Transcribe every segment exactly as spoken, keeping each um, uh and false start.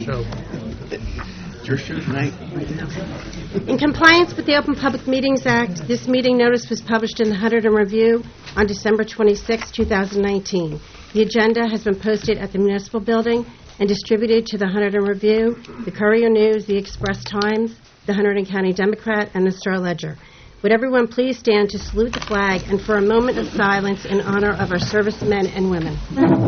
show. Your show tonight. In compliance with the Open Public Meetings Act, this meeting notice was published in the Hunterdon Review on December twenty-sixth, two thousand nineteen. The agenda has been posted at the Municipal Building and distributed to the Hunterdon Review, the Courier News, the Express Times, the Hunterdon County Democrat, and the Star Ledger. Would everyone please stand to salute the flag and for a moment of silence in honor of our servicemen and women.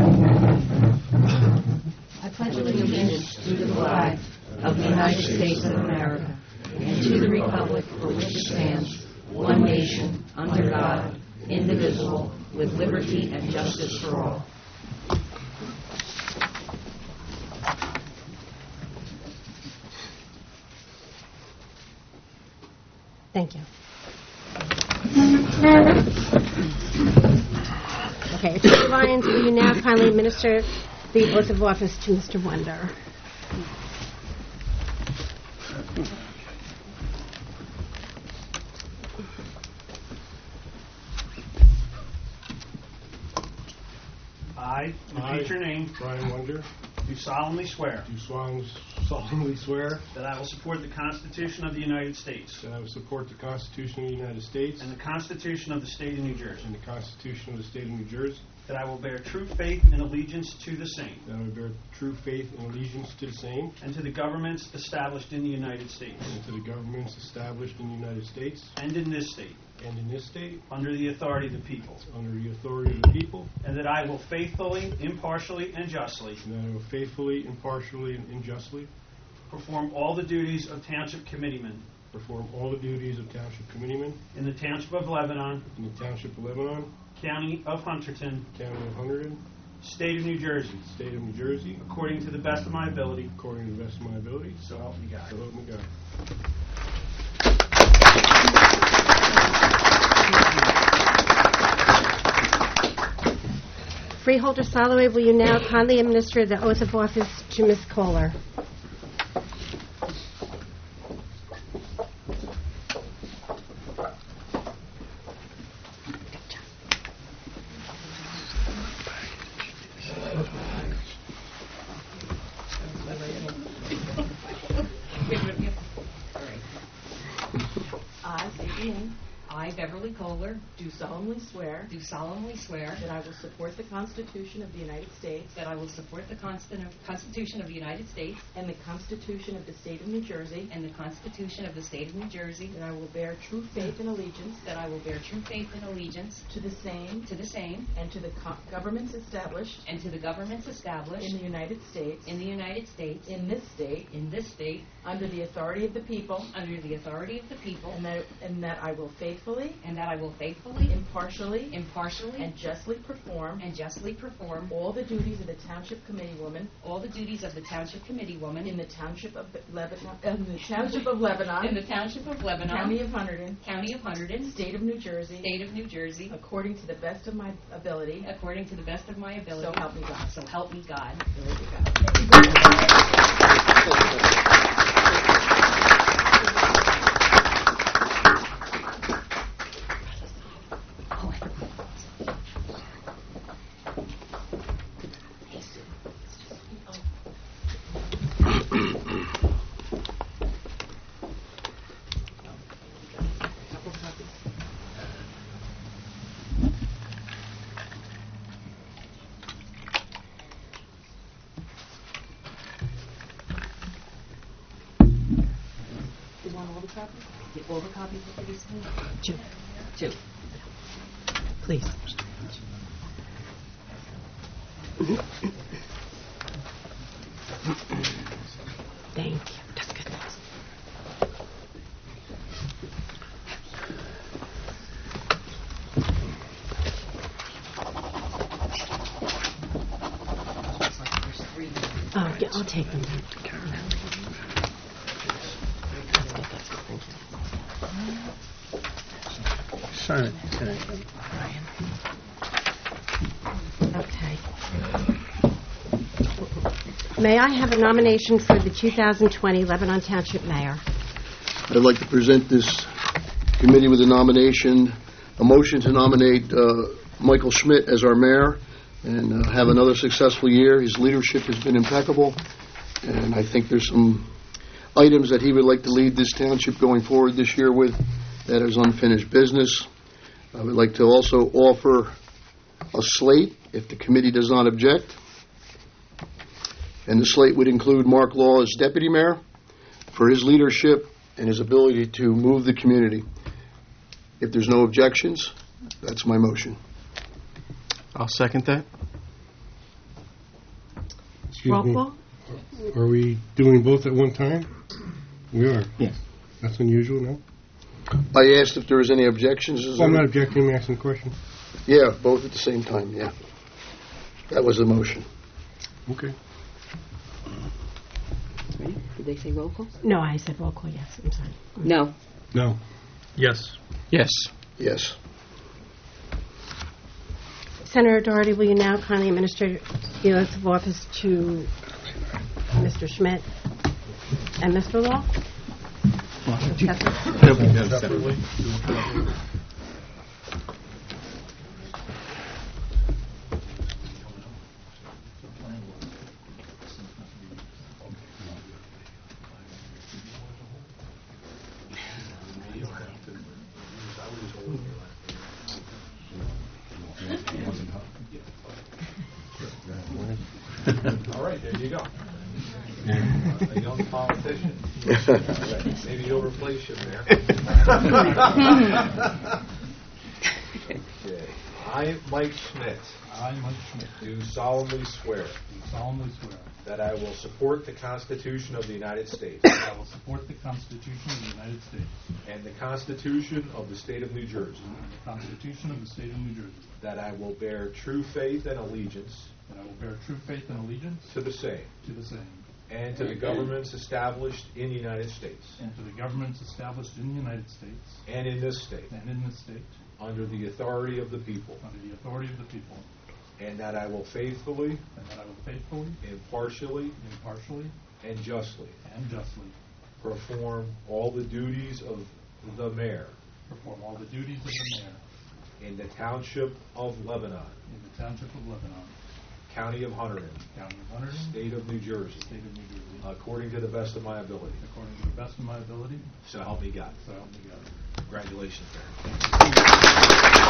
I pledge allegiance to the flag of the United States of America and to the republic for which it stands, one nation, under God, indivisible, with liberty and justice for all. Thank you. Okay, Attorney Lyons, will you now kindly administer the oath of office to Mister Wonder? I, repeat your name, Brian Wonder, do solemnly swear do solemnly solemnly swear that I will support the Constitution of the United States that I will support the Constitution of the United States and the Constitution of the State of New Jersey, and the Constitution of the State of New Jersey, that I will bear true faith and allegiance to the same that I will bear true faith and allegiance to the same, and to the governments established in the United States and to the governments established in the United States and in this state, and in this state, under the authority of the people, under the authority of the people, and that I will faithfully, impartially, and justly and that I will faithfully, impartially, and justly perform all the duties of Township Committeeman perform all the duties of Township Committeeman in the Township of Lebanon, in the Township of Lebanon, County of Hunterdon, County of Hunterdon, State of New Jersey, State of New Jersey, according to the best of my ability, according to the best of my ability. so help me God. So help me God. Freeholder Soloway, will you now kindly administer the oath of office to Miz Kohler? I, state your name. I, Beverly Kohler, do solemnly swear Do solemnly swear that I will support the Constitution of the United States that I will support the Constin- Constitution of the United States and the Constitution of the State of New Jersey, and the Constitution of the State of New Jersey, that I will bear true faith and allegiance that I will bear true faith and allegiance to the same to the same and to the co- governments established and to the governments established in the United States, in the United States, in this state, in this state, under the authority of the people, under the authority of the people, and that, and that I will faithfully, and that I will faithfully, impartially, impartially, and justly perform and justly perform all the duties of the Township Committee Woman all the duties of the Township Committee Woman in the Township of Lebanon, in the Township of Lebanon, in the Township of Lebanon, County of Hunterdon, County of Hunterdon, State of New Jersey, State of New Jersey, according to the best of my ability. according to the best of my ability. So help me God. So help me God. There you go. You want all the copies? Get all the copies of these things? Two. Two. Please. Thank you. That's good. Oh, yeah, I'll take them. That's good. That's good. Thank you. Sign it. Okay. May I have a nomination for the two thousand twenty Lebanon Township Mayor? I'd like to present this committee with a nomination, a motion to nominate uh, Michael Schmidt as our mayor and uh, have another successful year. His leadership has been impeccable, and I think there's some items that he would like to lead this township going forward this year with that is unfinished business. I would like to also offer a slate, if the committee does not object. And the slate would include Mark Law as deputy mayor for his leadership and his ability to move the community. If there's no objections, that's my motion. I'll second that. Excuse Roll me. call? Are we doing both at one time? We are. Yes. That's unusual, no? I asked if there was any objections. Is Well, I'm there- not objecting, I'm asking a question. Yeah, both at the same time, yeah. That was the motion. Okay. Did they say roll call? No, I said roll call, yes. I'm sorry. No. No. Yes. Yes. Yes. Senator Doherty, will you now kindly administer the oath of office to Mister Schmidt and Mister Law? Separately. All right, there you go. A young politician. Maybe you'll replace him there. Okay. I, Mike Schmidt, I, Mike Schmidt, do solemnly swear do solemnly swear that I will support the Constitution of the United States that I will support the Constitution of the United States and the Constitution of the State of New Jersey, and the Constitution of the State of New Jersey, that I will bear true faith and allegiance that I will bear true faith and allegiance to the same to the same, and to the governments established in the United States and to the governments established in the United States and in this state and in this state, under the authority of the people, under the authority of the people, and that I will faithfully, and that I will faithfully, impartially, impartially, and justly and justly perform all the duties of the mayor perform all the duties of the mayor in the Township of Lebanon, in the Township of Lebanon, County of Hunterdon, County of Hunterdon, State of New Jersey, State of New Jersey, according to the best of my ability. according to the best of my ability, So help me God. so help me God. Congratulations, Mayor.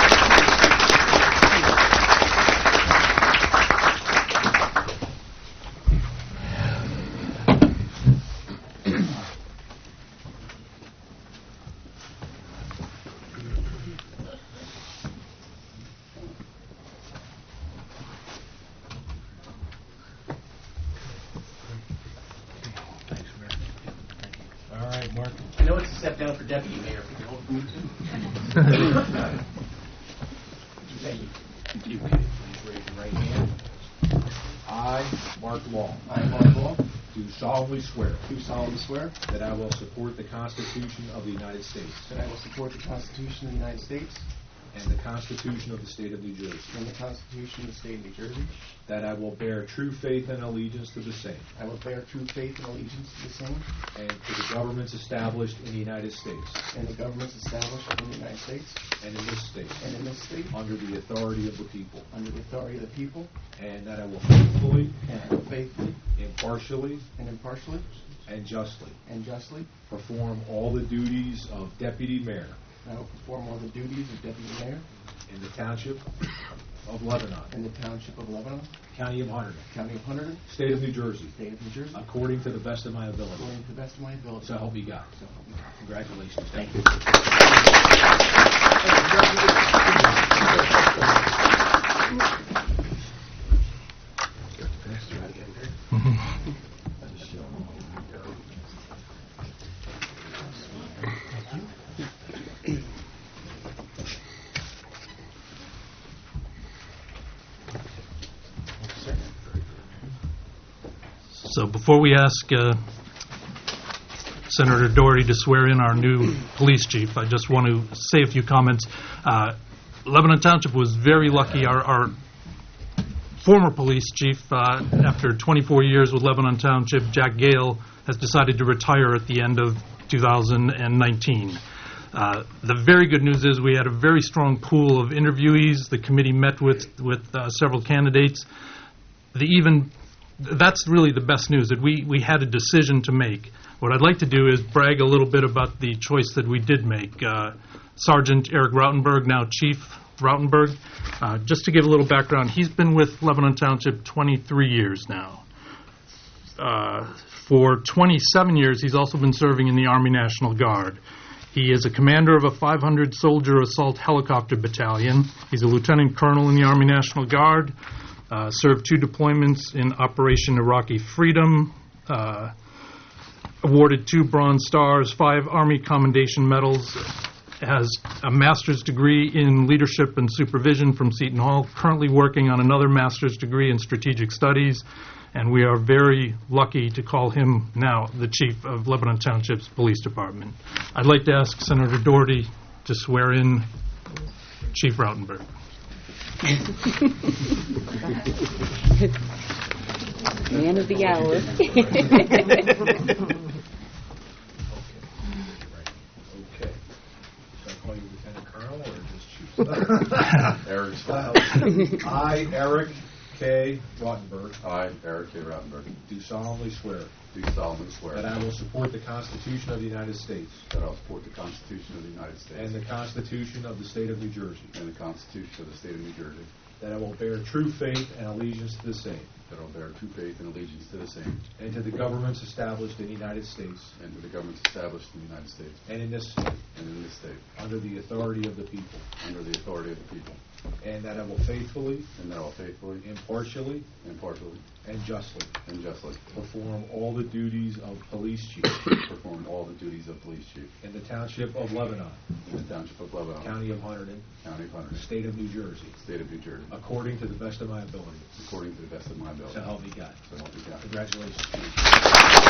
All right, Mark. I know it's a step down for deputy mayor. If you can hold for me too. Thank you. Please raise your right hand. I, Mark Law, I, Mark Law, do solemnly swear do solemnly swear that I will support the Constitution of the United States that I will support the Constitution of the United States and the Constitution of the State of New Jersey, and the Constitution of the State of New Jersey. that I will bear true faith and allegiance to the same I will bear true faith and allegiance to the same and to the governments established in the United States and the governments established in the United States and in this state and in this state under the authority of the people, under the authority of the people, and that I will faithfully, and I will faithfully impartially, and impartially and justly and justly perform all the duties of deputy mayor I will perform all the duties of deputy mayor in the Township of Lebanon, in the Township of Lebanon, County of Hunterdon, County of Hunterdon, State of New Jersey, State of New Jersey, according to the best of my ability. according to the best of my ability. So help me God. So help me God. Congratulations. Thank you. So before we ask uh, Senator Doherty to swear in our new police chief, I just want to say a few comments. Uh, Lebanon Township was very lucky. Our, our former police chief, uh, after twenty-four years with Lebanon Township, Jack Gale, has decided to retire at the end of two thousand nineteen. Uh, the very good news is we had a very strong pool of interviewees. The committee met with, with uh, several candidates. The even th- that's really the best news, that we, we had a decision to make. What I'd like to do is brag a little bit about the choice that we did make. Uh, Sergeant Eric Rautenberg, now Chief Rautenberg, uh, just to give a little background, he's been with Lebanon Township twenty-three years now. Uh, for twenty-seven years, he's also been serving in the Army National Guard. He is a commander of a five hundred soldier assault helicopter battalion. He's a lieutenant colonel in the Army National Guard, uh, served two deployments in Operation Iraqi Freedom, uh, awarded two Bronze Stars, five Army Commendation Medals, has a master's degree in leadership and supervision from Seton Hall, currently working on another master's degree in strategic studies, and we are very lucky to call him now the chief of Lebanon Township's Police Department. I'd like to ask Senator Doherty to swear in Chief Rautenberg. Man of the hour. Okay. Should I call you Lieutenant Colonel or just Chief? Eric's fine. I, Eric K. Rautenberg, I, Eric K. Rautenberg, do solemnly swear do solemnly swear that I will support the Constitution of the United States that I will support the Constitution of the United States and the Constitution of the State of New Jersey, and the Constitution of the State of New Jersey, that I will bear true faith and allegiance to the same, that I will bear true faith and allegiance to the same, and to the governments established in the United States and to the governments established in the United States and in this state, and in this state, under the authority of the people, under the authority of the people, and that I will faithfully, and that I will faithfully, impartially, impartially, and justly and justly perform all the duties of police chief perform all the duties of police chief in the Township of Lebanon, in the Township of Lebanon, County of Hunterdon, County of Hunterdon, State of New Jersey, State of New Jersey, according to the best of my ability. according to the best of my ability. So help me God. So help me God. Congratulations.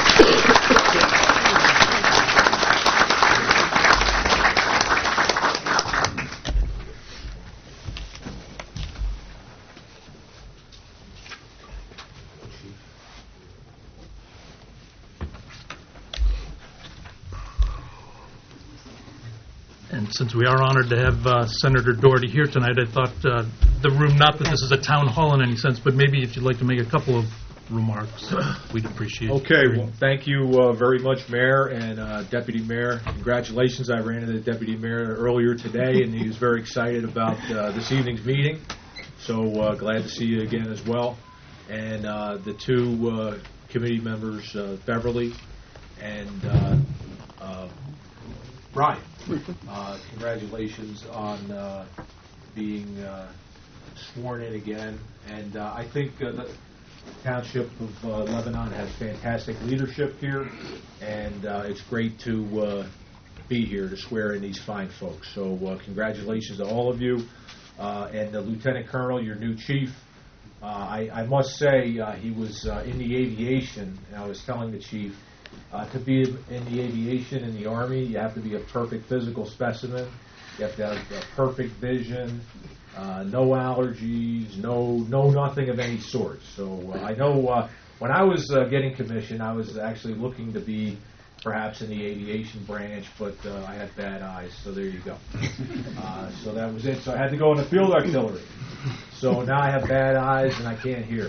And since we are honored to have uh, Senator Doherty here tonight, I thought uh, the room, not that this is a town hall in any sense, but maybe if you'd like to make a couple of remarks, we'd appreciate it. Okay, well, thank you uh, very much, Mayor and uh, Deputy Mayor. Congratulations. I ran into the Deputy Mayor earlier today, and he was very excited about uh, this evening's meeting. So uh, glad to see you again as well. And uh, the two uh, committee members, uh, Beverly and uh, uh, Brian. Uh, congratulations on uh, being uh, sworn in again. And uh, I think uh, the Township of uh, Lebanon has fantastic leadership here, and uh, it's great to uh, be here to swear in these fine folks. So uh, congratulations to all of you. Uh, and the Lieutenant Colonel, your new chief, uh, I, I must say uh, he was uh, in the aviation, and I was telling the chief, Uh, to be in the aviation, in the Army, you have to be a perfect physical specimen. You have to have a perfect vision, uh, no allergies, no no nothing of any sort. So uh, I know uh, when I was uh, getting commissioned, I was actually looking to be perhaps in the aviation branch, but uh, I had bad eyes, so there you go. Uh, so that was it. So I had to go in the field artillery. So now I have bad eyes and I can't hear.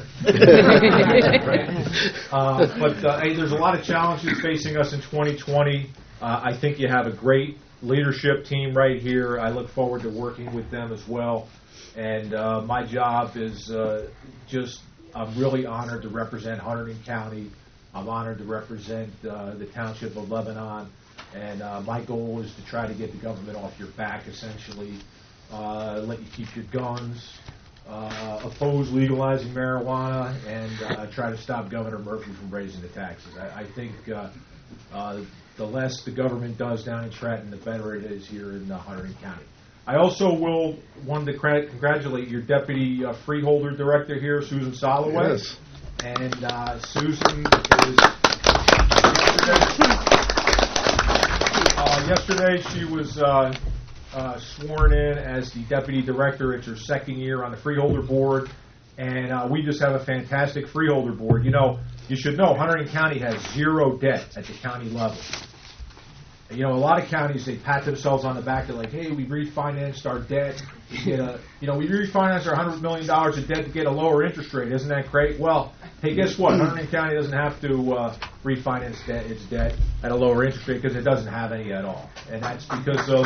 uh, but uh, hey, there's a lot of challenges facing us in twenty twenty. Uh, I think you have a great leadership team right here. I look forward to working with them as well. And uh, my job is uh, just, I'm really honored to represent Hunterdon County. I'm honored to represent uh, the Township of Lebanon. And uh, my goal is to try to get the government off your back, essentially. Uh, let you keep your guns, uh, oppose legalizing marijuana, and uh, try to stop Governor Murphy from raising the taxes. I, I think uh, uh, the less the government does down in Trenton, the better it is here in uh, Hunterdon County. I also will want to credit, congratulate your Deputy uh, Freeholder Director here, Susan Soloway. Yes. And uh, Susan is yesterday, uh, yesterday she was uh, uh, sworn in as the Deputy Director. It's her second year on the Freeholder Board, and uh, we just have a fantastic Freeholder Board. You know, you should know Hunterdon County has zero debt at the county level. You know, a lot of counties, they pat themselves on the back. They're like, hey, we refinanced our debt. We get a, you know, we refinanced our one hundred million dollars of debt to get a lower interest rate. Isn't that great? Well, hey, guess what? Hunterdon County doesn't have to uh, refinance debt, its debt at a lower interest rate because it doesn't have any at all. And that's because of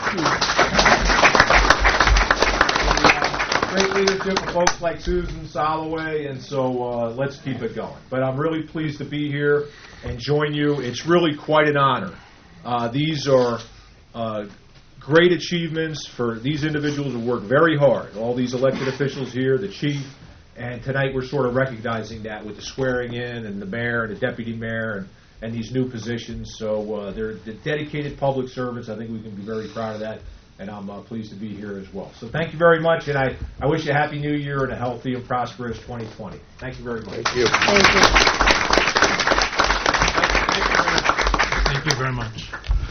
uh, great leadership of folks like Susan Soloway, and so uh, let's keep it going. But I'm really pleased to be here and join you. It's really quite an honor. Uh, these are uh, great achievements for these individuals who work very hard, all these elected officials here, the chief, and tonight we're sort of recognizing that with the swearing in and the mayor and the deputy mayor and, and these new positions. So uh, they're the dedicated public servants. I think we can be very proud of that, and I'm uh, pleased to be here as well. So thank you very much, and I, I wish you a happy new year and a healthy and prosperous twenty twenty. Thank you very much. Thank you. Thank you. Thank you very much.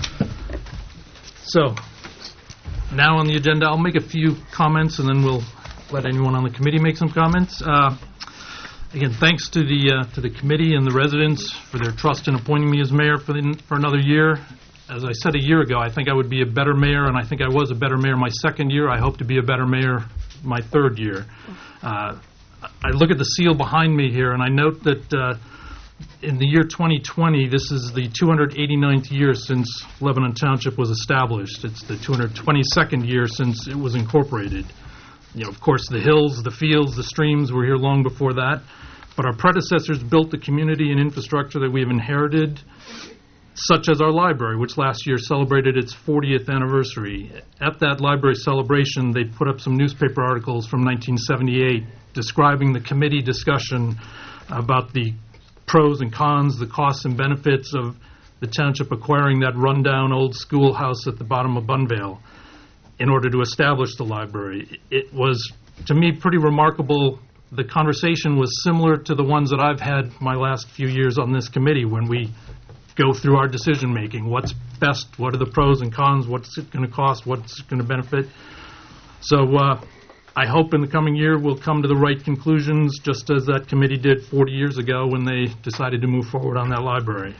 So, now on the agenda, I'll make a few comments, and then we'll let anyone on the committee make some comments. Uh, again, thanks to the uh, to the committee and the residents for their trust in appointing me as mayor for the, for another year. As I said a year ago, I think I would be a better mayor, and I think I was a better mayor my second year. I hope to be a better mayor my third year. Uh, I look at the seal behind me here, and I note that uh, in the year twenty twenty, this is the two hundred eighty-ninth year since Lebanon Township was established. It's the two hundred twenty-second year since it was incorporated. You know, of course, the hills, the fields, the streams were here long before that, but our predecessors built the community and infrastructure that we have inherited, such as our library, which last year celebrated its fortieth anniversary. At that library celebration, they put up some newspaper articles from nineteen seventy-eight describing the committee discussion about the pros and cons, the costs and benefits of the township acquiring that rundown old schoolhouse at the bottom of Bunvale in order to establish the library. It was, to me, pretty remarkable. The conversation was similar to the ones that I've had my last few years on this committee when we go through our decision making. What's best? What are the pros and cons? What's it going to cost? What's it going to benefit? So uh, I hope in the coming year we'll come to the right conclusions, just as that committee did forty years ago when they decided to move forward on that library.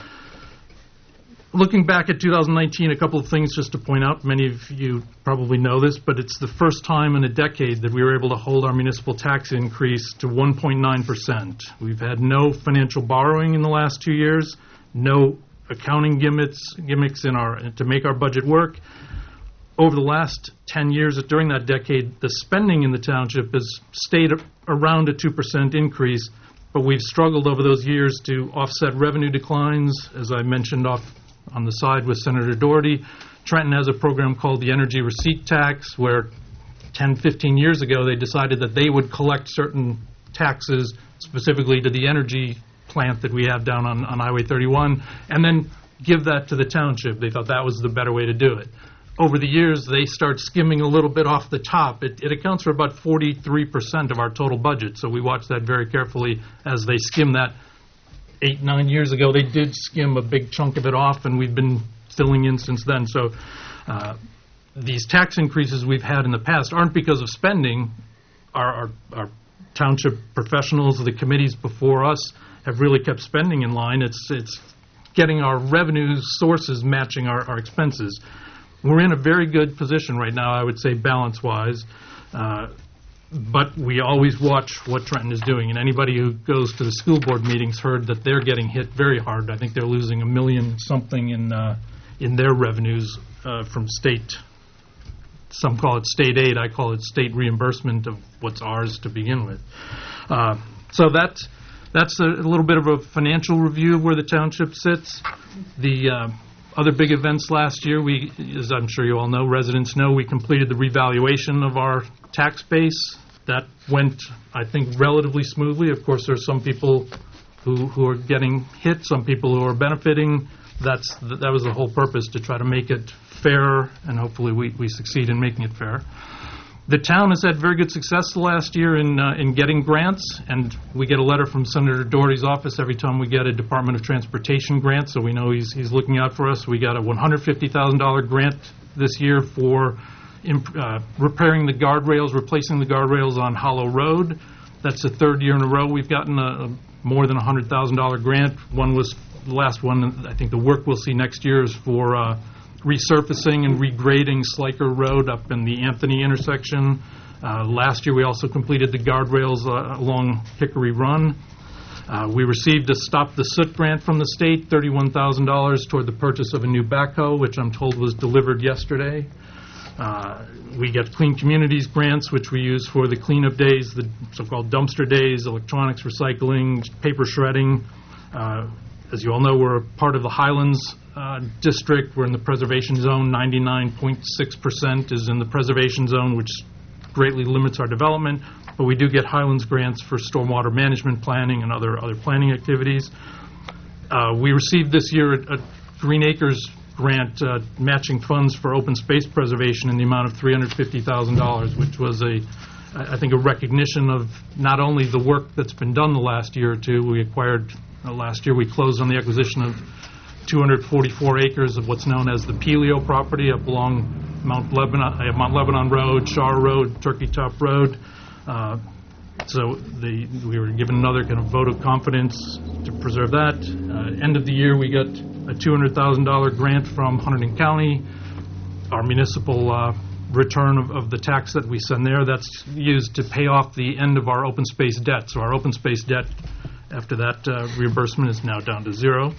Looking back at two thousand nineteen, a couple of things just to point out. Many of you probably know this, but it's the first time in a decade that we were able to hold our municipal tax increase to one point nine percent. We've had no financial borrowing in the last two years, no accounting gimmicks, gimmicks in our to make our budget work. Over the last ten years, during that decade, the spending in the township has stayed around a two percent increase, but we've struggled over those years to offset revenue declines, as I mentioned off on the side with Senator Doherty. Trenton has a program called the Energy Receipt Tax, where ten, fifteen years ago they decided that they would collect certain taxes specifically to the energy plant that we have down on, on Highway thirty-one, and then give that to the township. They thought that was the better way to do it. Over the years, they start skimming a little bit off the top. It, it accounts for about forty-three percent of our total budget, so we watch that very carefully as they skim that. Eight, nine years ago, they did skim a big chunk of it off, and we've been filling in since then. So uh, these tax increases we've had in the past aren't because of spending. Our, our, our township professionals, the committees before us, have really kept spending in line. It's, it's getting our revenue sources matching our, our expenses. We're in a very good position right now, I would say, balance-wise. Uh, But we always watch what Trenton is doing, and anybody who goes to the school board meetings heard that they're getting hit very hard. I think they're losing a million something in uh, in their revenues uh, from state. Some call it state aid. I call it state reimbursement of what's ours to begin with. Uh, so that's that's a, a little bit of a financial review of where the township sits. The uh, other big events last year, we, as I'm sure you all know, residents know, we completed the revaluation of our tax base. That went, I think, relatively smoothly. Of course, there are some people who, who are getting hit, some people who are benefiting. That's that was the whole purpose, to try to make it fair, and hopefully we, we succeed in making it fair. The town has had very good success the last year in uh, in getting grants, and we get a letter from Senator Doherty's office every time we get a Department of Transportation grant, so we know he's he's looking out for us. We got a one hundred fifty thousand dollars grant this year for imp- uh, repairing the guardrails, replacing the guardrails on Hollow Road. That's the third year in a row we've gotten a, a more than a one hundred thousand dollars grant. One was, the last one, I think the work we'll see next year is for uh, resurfacing and regrading Sliker Road up in the Anthony intersection. Uh, last year we also completed the guardrails uh, along Hickory Run. Uh, we received a Stop the Soot grant from the state, thirty-one thousand dollars toward the purchase of a new backhoe, which I'm told was delivered yesterday. Uh, we get Clean Communities grants, which we use for the cleanup days, the so-called dumpster days, electronics recycling, paper shredding. Uh, as you all know, we're a part of the Highlands uh, district. We're in the preservation zone. ninety-nine point six percent is in the preservation zone, which greatly limits our development. But we do get Highlands grants for stormwater management planning and other other planning activities. Uh, we received this year a, a Green Acres grant uh, matching funds for open space preservation in the amount of three hundred fifty thousand dollars, which was a, I think, a recognition of not only the work that's been done the last year or two. We acquired, uh, last year we closed on the acquisition of two hundred forty-four acres of what's known as the Pelio property up along Mount Lebanon, uh, Mount Lebanon Road, Shar Road, Turkey Top Road. Uh, so the, we were given another kind of vote of confidence to preserve that. Uh, end of the year, we got a two hundred thousand dollars grant from Hunterdon County, our municipal uh, return of, of the tax that we send there. That's used to pay off the end of our open space debt. So our open space debt, after that uh, reimbursement, is now down to zero.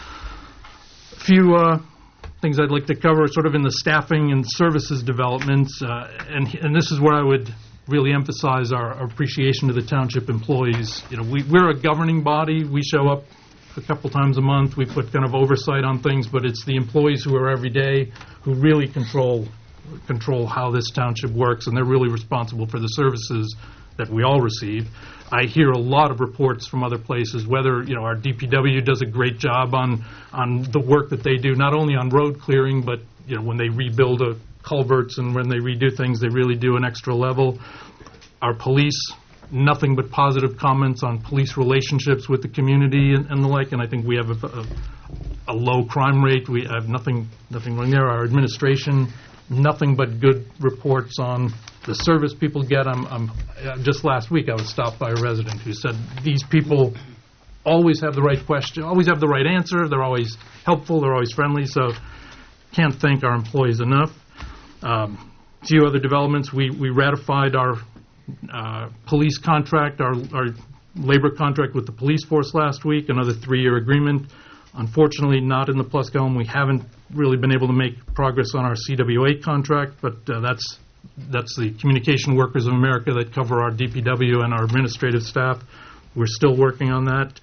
A few uh, things I'd like to cover sort of in the staffing and services developments, uh, and, and this is where I would really emphasize our, our appreciation to the township employees. You know, we, we're a governing body. We show up a couple times a month. We put kind of oversight on things, but it's the employees who are every day who really control control how this township works, and they're really responsible for the services that we all receive. I hear a lot of reports from other places, whether, you know, our D P W does a great job on on the work that they do, not only on road clearing, but, you know, when they rebuild a culverts and when they redo things, they really do an extra level. Our police, nothing but positive comments on police relationships with the community and, and the like, and I think we have a, a, a low crime rate. We have nothing nothing wrong there. Our administration, nothing but good reports on the service people get. I'm, I'm, uh, just last week I was stopped by a resident who said these people always have the right question, always have the right answer, they're always helpful, they're always friendly, so can't thank our employees enough. Um, a few other developments. We, we ratified our uh, police contract, our, our labor contract with the police force last week, another three-year agreement. Unfortunately, not in the plus column. We haven't really been able to make progress on our C W A contract, but uh, that's that's the Communication Workers of America that cover our D P W and our administrative staff. We're still working on that.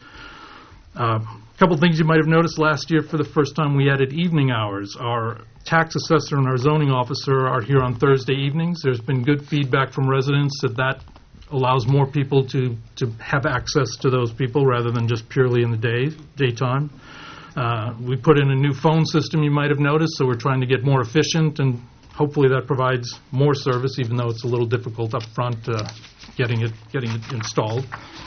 Uh, a couple things you might have noticed last year. For the first time, we added evening hours. Our tax assessor and our zoning officer are here on Thursday evenings. There's been good feedback from residents that that allows more people to, to have access to those people rather than just purely in the day daytime. Uh, we put in a new phone system, you might have noticed, so we're trying to get more efficient, and hopefully that provides more service, even though it's a little difficult up front uh, getting it getting it installed.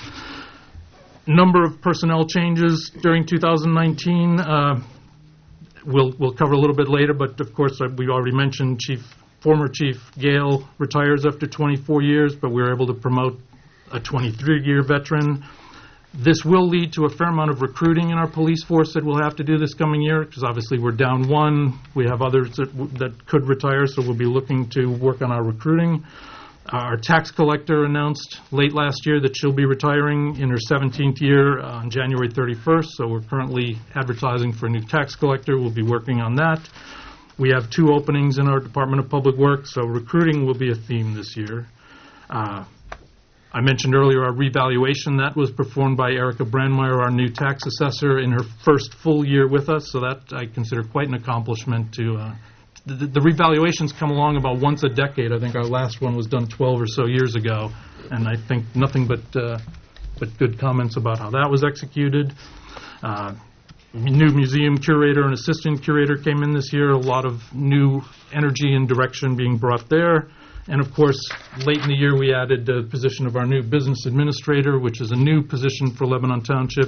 Number of personnel changes during two thousand nineteen. Uh, we'll we'll cover a little bit later, but of course uh, we already mentioned Chief former Chief Gale retires after twenty-four years, but we were able to promote a twenty-three-year veteran. This will lead to a fair amount of recruiting in our police force that we'll have to do this coming year, because obviously we're down one. We have others that, w- that could retire, so we'll be looking to work on our recruiting. Our tax collector announced late last year that she'll be retiring in her seventeenth year on January thirty-first, so we're currently advertising for a new tax collector. We'll be working on that. We have two openings in our Department of Public Works, so recruiting will be a theme this year. Uh, I mentioned earlier our revaluation. That was performed by Erica Brandmeier, our new tax assessor, in her first full year with us, so that I consider quite an accomplishment. To uh, the, the revaluations come along about once a decade. I think our last one was done twelve or so years ago, and I think nothing but, uh, but good comments about how that was executed. Uh, New museum curator and assistant curator came in this year. A lot of new energy and direction being brought there. And, of course, late in the year we added the position of our new business administrator, which is a new position for Lebanon Township.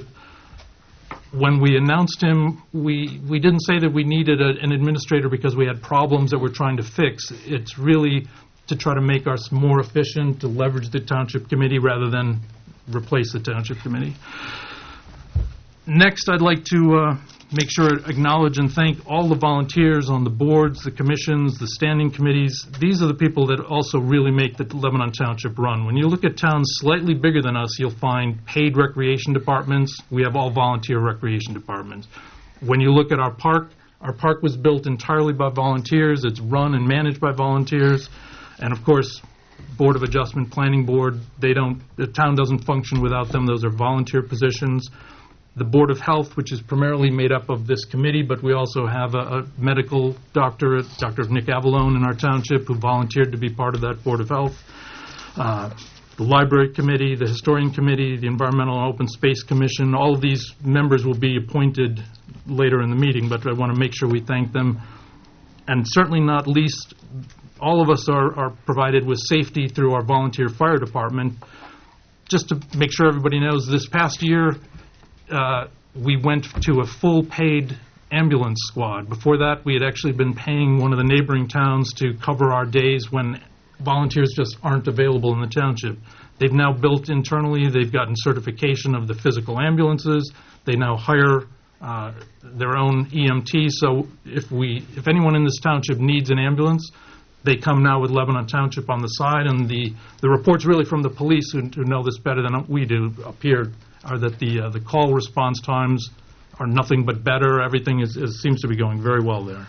When we announced him, we, we didn't say that we needed a, an administrator because we had problems that we're trying to fix. It's really to try to make us more efficient, to leverage the township committee rather than replace the Township Committee. Next, I'd like to uh, make sure to acknowledge and thank all the volunteers on the boards, the commissions, the standing committees. These are the people that also really make the Lebanon Township run. When you look at towns slightly bigger than us, you'll find paid recreation departments. We have all volunteer recreation departments. When you look at our park, our park was built entirely by volunteers. It's run and managed by volunteers. And of course, Board of Adjustment, Planning Board, they don't, the town doesn't function without them. Those are volunteer positions. The Board of Health, which is primarily made up of this committee, but we also have a, a medical doctor, Doctor Nick Avalone in our township, who volunteered to be part of that Board of Health. Uh, the Library Committee, the Historian Committee, the Environmental and Open Space Commission, all of these members will be appointed later in the meeting, but I want to make sure we thank them. And certainly not least, all of us are, are provided with safety through our volunteer fire department. Just to make sure everybody knows, this past year, uh, we went to a full paid ambulance squad. Before that, we had actually been paying one of the neighboring towns to cover our days when volunteers just aren't available in the township. They've now built internally, they've gotten certification of the physical ambulances. They now hire uh, their own E M T. So if we, if anyone in this township needs an ambulance, they come now with Lebanon Township on the side. And the, the reports really from the police, who, who know this better than we do, up here, are that the uh, the call response times are nothing but better. Everything is, is seems to be going very well there.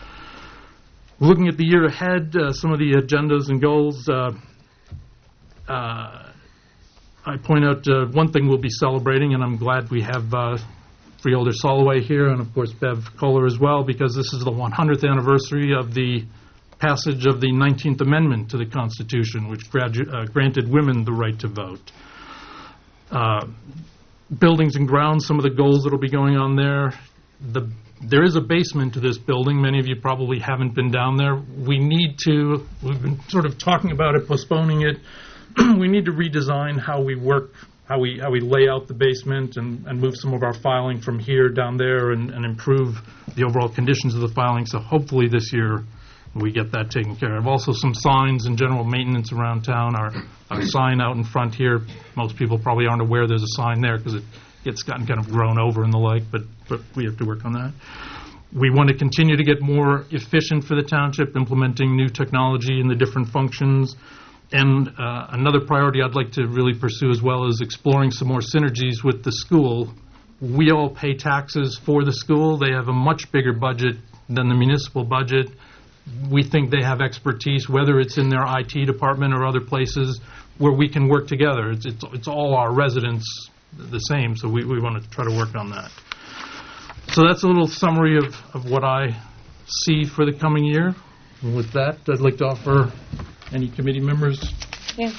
Looking at the year ahead, uh, some of the agendas and goals, uh, uh, I point out uh, one thing we'll be celebrating, and I'm glad we have uh, Freeholder Soloway here, and of course Bev Kohler as well, because this is the one hundredth anniversary of the passage of the nineteenth Amendment to the Constitution, which gradu- uh, granted women the right to vote. Uh, buildings and grounds, some of the goals that will be going on there. The, there is a basement to this building. Many of you probably haven't been down there. We need to, we've been sort of talking about it, postponing it. We need to redesign how we work, how we how we lay out the basement and, and move some of our filing from here down there and, and improve the overall conditions of the filing. So hopefully this year we get that taken care of. Also some signs and general maintenance around town. Our, our sign out in front here, most people probably aren't aware there's a sign there because it gets gotten kind of grown over and the like, but, but we have to work on that. We want to continue to get more efficient for the township, implementing new technology in the different functions. And uh, another priority I'd like to really pursue as well is exploring some more synergies with the school. We all pay taxes for the school. They have a much bigger budget than the municipal budget. We think they have expertise, whether it's in their I T department or other places, where we can work together. It's, it's, it's all our residents the same, so we, we want to try to work on that. So that's a little summary of, of what I see for the coming year. And with that, I'd like to offer any committee members. Yeah.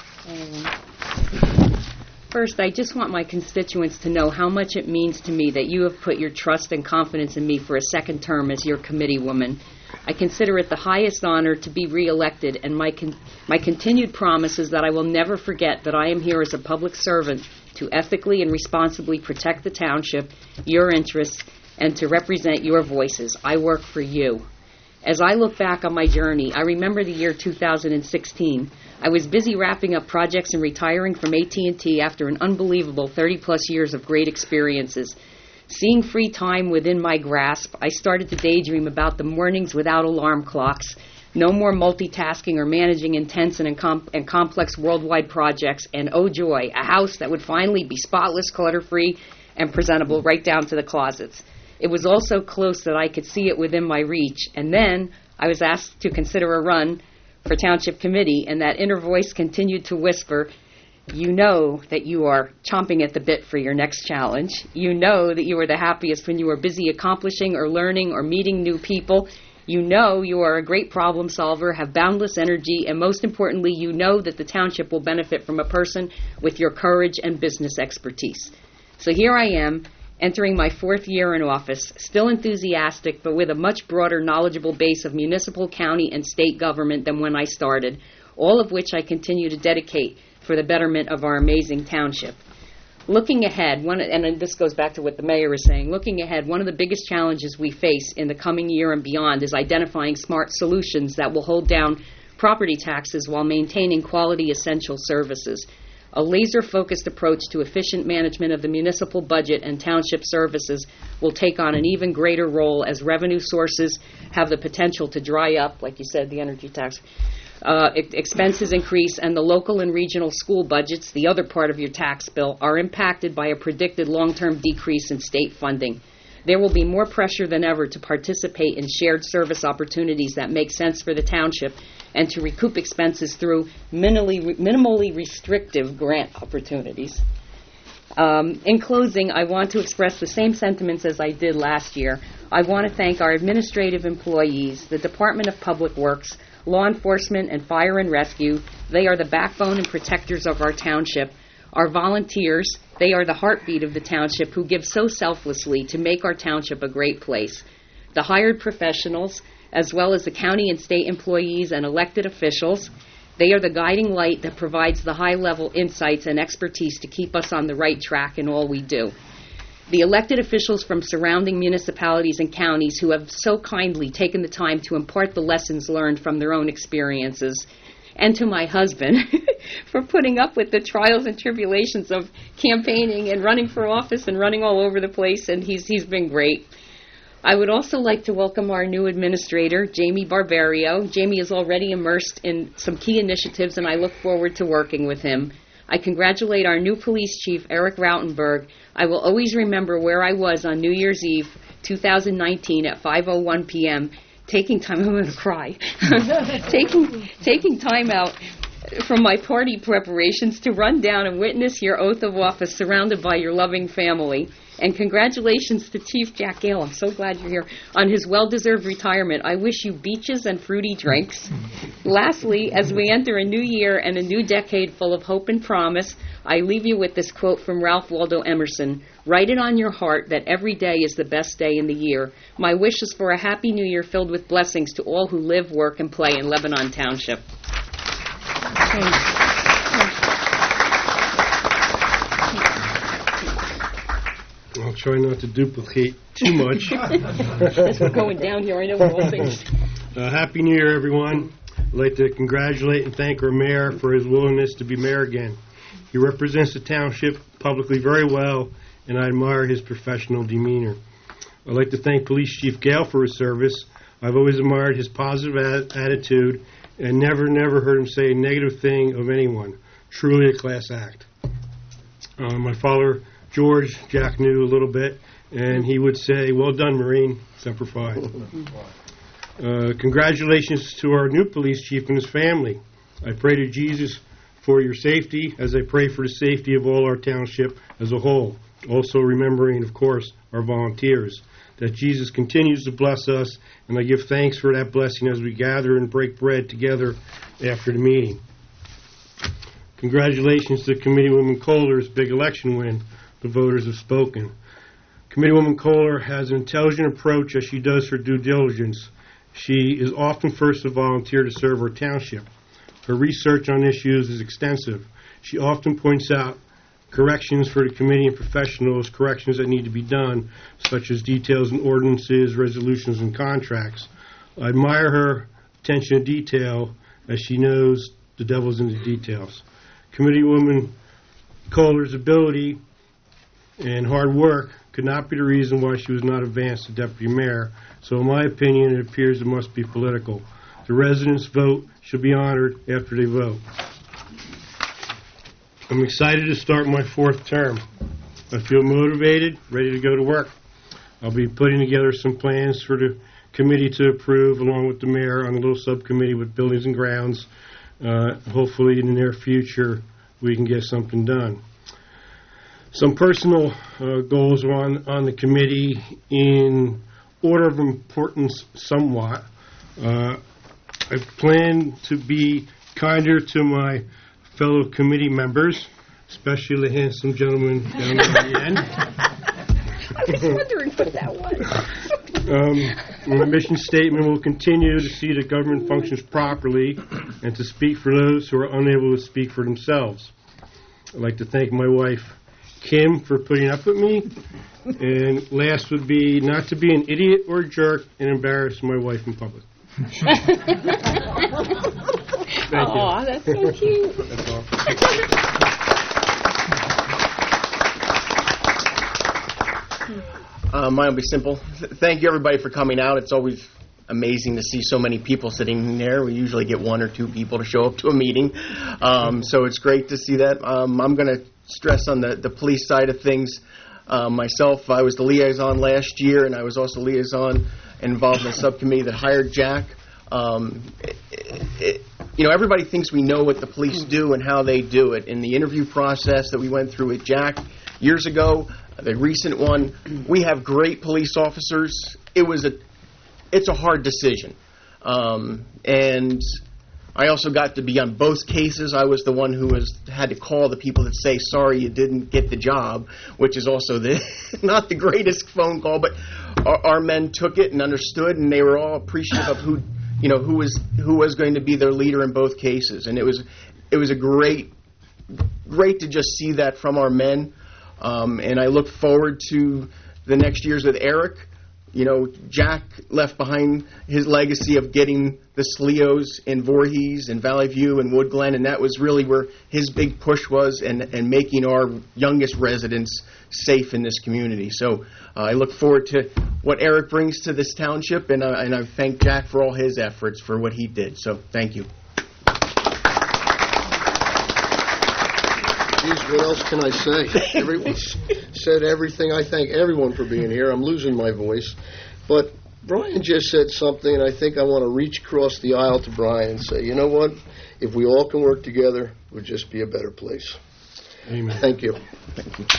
Um, First, I just want my constituents to know how much it means to me that you have put your trust and confidence in me for a second term as your committee woman. I consider it the highest honor to be reelected, and my con- my continued promise is that I will never forget that I am here as a public servant to ethically and responsibly protect the township, your interests, and to represent your voices. I work for you. As I look back on my journey, I remember the year two thousand sixteen. I was busy wrapping up projects and retiring from A T and T after an unbelievable thirty-plus years of great experiences. Seeing free time within my grasp, I started to daydream about the mornings without alarm clocks, no more multitasking or managing intense and, com- and complex worldwide projects, and oh joy, a house that would finally be spotless, clutter-free, and presentable right down to the closets. It was all so close that I could see it within my reach, and then I was asked to consider a run for Township Committee, and that inner voice continued to whisper, you know that you are chomping at the bit for your next challenge. You know that you are the happiest when you are busy accomplishing or learning or meeting new people. You know you are a great problem solver, have boundless energy, and most importantly, you know that the township will benefit from a person with your courage and business expertise. So here I am, entering my fourth year in office, still enthusiastic, but with a much broader knowledgeable base of municipal, county, and state government than when I started, all of which I continue to dedicate for the betterment of our amazing township. Looking ahead, one, and this goes back to what the mayor is saying, looking ahead, one of the biggest challenges we face in the coming year and beyond is identifying smart solutions that will hold down property taxes while maintaining quality essential services. A laser-focused approach to efficient management of the municipal budget and township services will take on an even greater role as revenue sources have the potential to dry up, like you said, the energy tax, uh, e- expenses increase, and the local and regional school budgets, the other part of your tax bill, are impacted by a predicted long-term decrease in state funding. There will be more pressure than ever to participate in shared service opportunities that make sense for the township and to recoup expenses through minimally, minimally restrictive grant opportunities. Um, in closing, I want to express the same sentiments as I did last year. I want to thank our administrative employees, the Department of Public Works, law enforcement, and fire and rescue. They are the backbone and protectors of our township. Our volunteers, they are the heartbeat of the township who give so selflessly to make our township a great place. The hired professionals, as well as the county and state employees and elected officials, they are the guiding light that provides the high-level insights and expertise to keep us on the right track in all we do. The elected officials from surrounding municipalities and counties who have so kindly taken the time to impart the lessons learned from their own experiences. And to my husband for putting up with the trials and tribulations of campaigning and running for office and running all over the place, and he's he's been great. I would also like to welcome our new administrator, Jamie Barbario. Jamie is already immersed in some key initiatives, and I look forward to working with him. I congratulate our new police chief, Eric Rautenberg. I will always remember where I was on New Year's Eve, two thousand nineteen at five oh one p.m., taking time, I'm going to cry, taking, taking time out from my party preparations to run down and witness your oath of office surrounded by your loving family. And congratulations to Chief Jack Gale, I'm so glad you're here, on his well-deserved retirement. I wish you beaches and fruity drinks. Lastly, as we enter a new year and a new decade full of hope and promise, I leave you with this quote from Ralph Waldo Emerson. Write it on your heart that every day is the best day in the year. My wish is for a happy new year filled with blessings to all who live, work, and play in Lebanon Township. I'll try not to duplicate too much. As we're going down here, I know we're all things. Uh, Happy New Year, everyone. I'd like to congratulate and thank our mayor for his willingness to be mayor again. He represents the township publicly very well, and I admire his professional demeanor. I'd like to thank Police Chief Gale for his service. I've always admired his positive a- attitude and never, never heard him say a negative thing of anyone. Truly a class act. Uh, my father, George, Jack knew a little bit, and he would say, well done, Marine, Semper Fi. Uh, congratulations to our new police chief and his family. I pray to Jesus for your safety as I pray for the safety of all our township as a whole. Also remembering, of course, our volunteers, that Jesus continues to bless us, and I give thanks for that blessing as we gather and break bread together after the meeting. Congratulations to Committeewoman Kohler's big election win. The voters have spoken. Committeewoman Kohler has an intelligent approach as she does her due diligence. She is often first to volunteer to serve our township. Her research on issues is extensive. She often points out corrections for the committee and professionals, corrections that need to be done, such as details in ordinances, resolutions, and contracts. I admire her attention to detail as she knows the devil's in the details. Committeewoman Kohler's ability and hard work could not be the reason why she was not advanced to deputy mayor, so in my opinion it appears it must be political. The residents' vote should be honored after they vote. I'm excited to start my fourth term. I feel motivated, ready to go to work. I'll be putting together some plans for the committee to approve along with the mayor on a little subcommittee with buildings and grounds. Uh, hopefully in the near future we can get something done. Some personal uh, goals are on, on the committee in order of importance somewhat. Uh, I plan to be kinder to my fellow committee members, especially the handsome gentleman down at the end. I was wondering what that was. Um, my mission statement will continue to see that government functions properly and to speak for those who are unable to speak for themselves. I'd like to thank my wife, Kim, for putting up with me. And last would be not to be an idiot or a jerk and embarrass my wife in public. Thank Aw, you. that's so cute. That's all. Uh, mine will be simple. Th- Thank you, everybody, for coming out. It's always amazing to see so many people sitting there. We usually get one or two people to show up to a meeting, um, so it's great to see that. Um, I'm going to stress on the, the police side of things. Uh, myself, I was the liaison last year, and I was also liaison involved in the subcommittee that hired Jack. Um, it, it, you know, everybody thinks we know what the police do and how they do it. In the interview process that we went through with Jack years ago, the recent one, we have great police officers. It was a, it's a hard decision, um, and I also got to be on both cases. I was the one who was had to call the people that say, sorry, you didn't get the job, which is also the not the greatest phone call, but our, our men took it and understood, and they were all appreciative of who, you know, who was who was going to be their leader in both cases. And it was it was a great, great to just see that from our men. Um, and I look forward to the next years with Eric. You know, Jack left behind his legacy of getting the S L E Os in Voorhees and Valley View and Wood Glen, and that was really where his big push was, and, and making our youngest residents safe in this community. So uh, I look forward to what Eric brings to this township, and, uh, and I thank Jack for all his efforts for what he did. So thank you. Geez, what else can I say? Everyone said everything. I thank everyone for being here. I'm losing my voice. But Brian just said something, and I think I want to reach across the aisle to Brian and say, you know what? If we all can work together, it would just be a better place. Amen. Thank you. Thank you.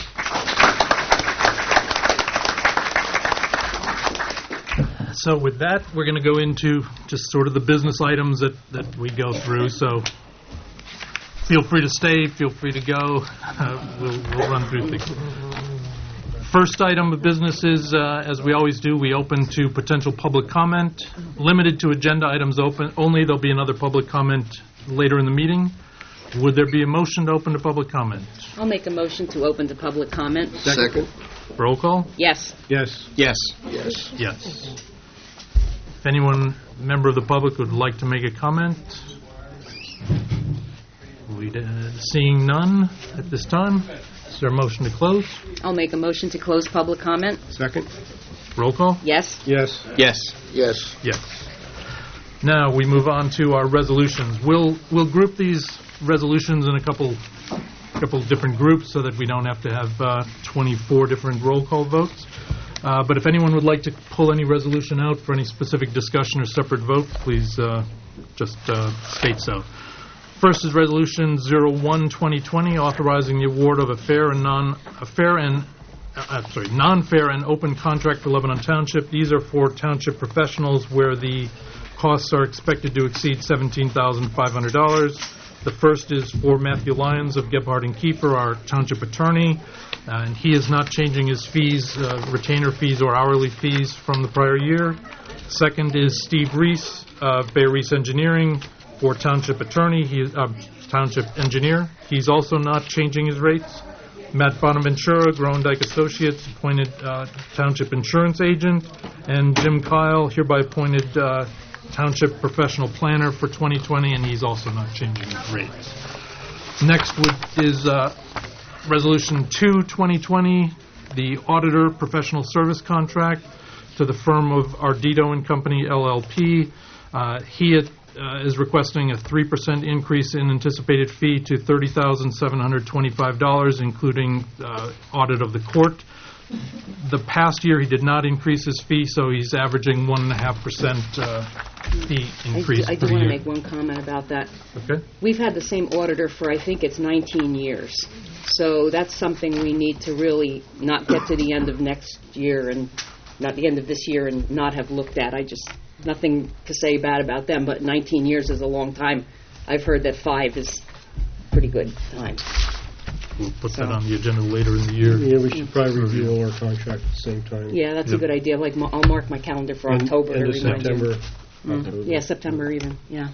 So with that, we're going to go into just sort of the business items that, that we go through. So feel free to stay. Feel free to go. Uh, we'll, we'll run through things. First item of business is, uh, as we always do, we open to potential public comment. Limited to agenda items open only. There'll be another public comment later in the meeting. Would there be a motion to open to public comment? I'll make a motion to open to public comment. Second? Roll call? Yes. Yes. Yes. Yes. Yes. If anyone, member of the public, would like to make a comment, we'd, uh, seeing none at this time, is there a motion to close? I'll make a motion to close public comment. Second? Roll call? Yes. Yes. Yes. Yes. Yes. Now we move on to our resolutions. We'll we'll group these resolutions in a couple couple different groups so that we don't have to have uh, twenty-four different roll call votes. Uh, but if anyone would like to pull any resolution out for any specific discussion or separate vote, please uh, just uh, state so. First is Resolution zero one twenty twenty, authorizing the award of a fair and non a fair and uh, sorry non-fair and open contract for Lebanon Township. These are for township professionals where the costs are expected to exceed seventeen thousand five hundred dollars. The first is for Matthew Lyons of Gebhardt and Kiefer, our township attorney, uh, and he is not changing his fees, uh, retainer fees or hourly fees from the prior year. Second is Steve Reese of Bay Reese Engineering for township attorney, he is uh, township engineer. He's also not changing his rates. Matt Bonaventura, Groendyke Associates, appointed uh, township insurance agent, and Jim Kyle, hereby appointed uh, township professional planner for twenty twenty, and he's also not changing his rates. Next would, is uh, Resolution two twenty twenty, the auditor professional service contract to the firm of Ardito and Company L L P. Uh, he uh, is requesting a three percent increase in anticipated fee to thirty thousand seven hundred twenty-five dollars, including uh, audit of the court. The past year he did not increase his fee, so he's averaging one point five percent uh, fee increase I do, I per do want to year. make one comment about that. Okay. We've had the same auditor for, I think it's nineteen years. So that's something we need to really not get to the end of next year and not the end of this year and not have looked at. I just, nothing to say bad about them, but nineteen years is a long time. I've heard that five is pretty good time. We'll put that on the agenda later in the year. Yeah, we should probably review all our contracts at the same time. Yeah, that's Yep. a good idea. Like, mo- I'll mark my calendar for End- October to End of remind you. September. Mm. October. Yeah, September even, yeah.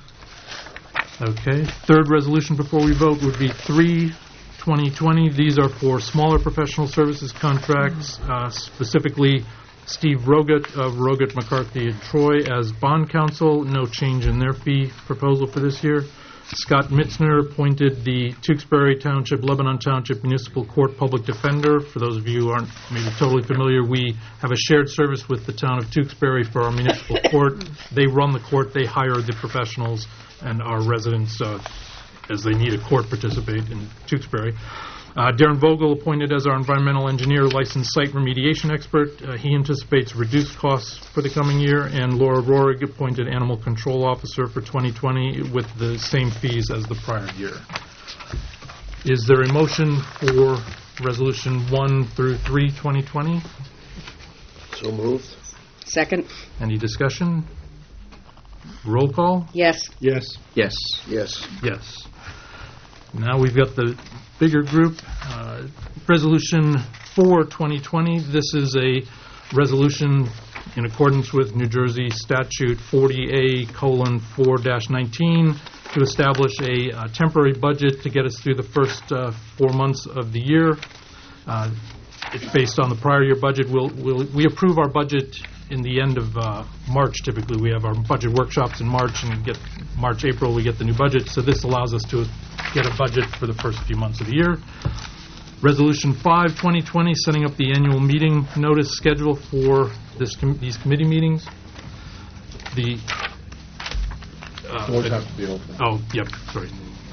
Okay. Third resolution before we vote would be three twenty twenty. These are for smaller professional services contracts, uh, specifically Steve Rogat of Rogat, McCarthy, and Troy as bond counsel. No change in their fee proposal for this year. Scott Mitzner appointed the Tewksbury Township, Lebanon Township Municipal Court Public Defender. For those of you who aren't maybe totally familiar, we have a shared service with the town of Tewksbury for our municipal court. They run the court, they hire the professionals, and our residents, uh, as they need a court, participate in Tewksbury. Uh, Darren Vogel appointed as our environmental engineer, licensed site remediation expert. Uh, he anticipates reduced costs for the coming year. And Laura Rohrig appointed animal control officer for twenty twenty with the same fees as the prior year. Is there a motion for resolution one through three, twenty twenty? So moved. Second? Any discussion? Roll call? Yes. Yes. Yes. Yes. Yes. Now we've got the bigger group. Uh, Resolution four, twenty twenty. This is a resolution in accordance with New Jersey Statute forty A colon four dash nineteen to establish a uh, temporary budget to get us through the first uh, four months of the year. Uh, it's based on the prior year budget. We'll, we'll, we approve our budget in the end of uh, March. Typically, we have our budget workshops in March, and get March, April, we get the new budget. So this allows us to get a budget for the first few months of the year. Resolution five, twenty twenty, setting up the annual meeting notice schedule for this com- these committee meetings. The uh, Doors have to be open. Oh, yep, sorry.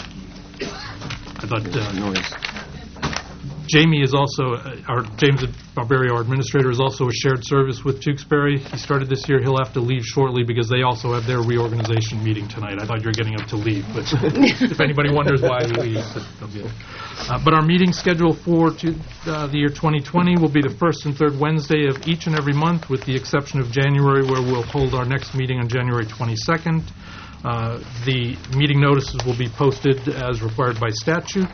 I thought uh, Jamie is also, uh, our James Barberio, our administrator, is also a shared service with Tewksbury. He started this year. He'll have to leave shortly because they also have their reorganization meeting tonight. I thought you were getting up to leave, but if anybody wonders why he leaves, they'll be there. Uh, but our meeting schedule for to, uh, the year twenty twenty will be the first and third Wednesday of each and every month, with the exception of January, where we'll hold our next meeting on January twenty-second. Uh, the meeting notices will be posted as required by statute.